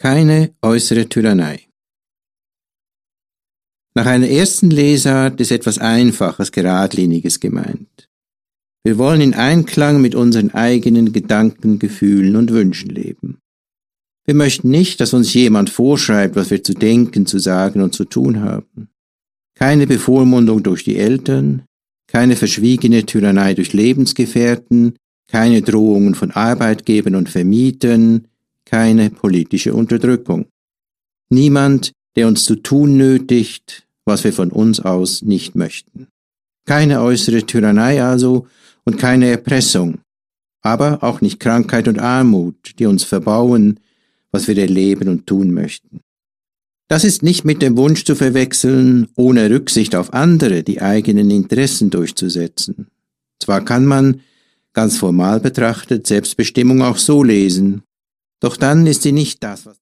Keine äußere Tyrannei. Nach einer ersten Lesart ist etwas Einfaches, Geradliniges gemeint. Wir wollen in Einklang mit unseren eigenen Gedanken, Gefühlen und Wünschen leben. Wir möchten nicht, dass uns jemand vorschreibt, was wir zu denken, zu sagen und zu tun haben. Keine Bevormundung durch die Eltern, keine verschwiegene Tyrannei durch Lebensgefährten, keine Drohungen von Arbeitgebern und Vermietern, keine politische Unterdrückung. Niemand, der uns zu tun nötigt, was wir von uns aus nicht möchten. Keine äußere Tyrannei also und keine Erpressung, aber auch nicht Krankheit und Armut, die uns verbauen, was wir erleben und tun möchten. Das ist nicht mit dem Wunsch zu verwechseln, ohne Rücksicht auf andere die eigenen Interessen durchzusetzen. Zwar kann man, ganz formal betrachtet, Selbstbestimmung auch so lesen, doch dann ist sie nicht das, was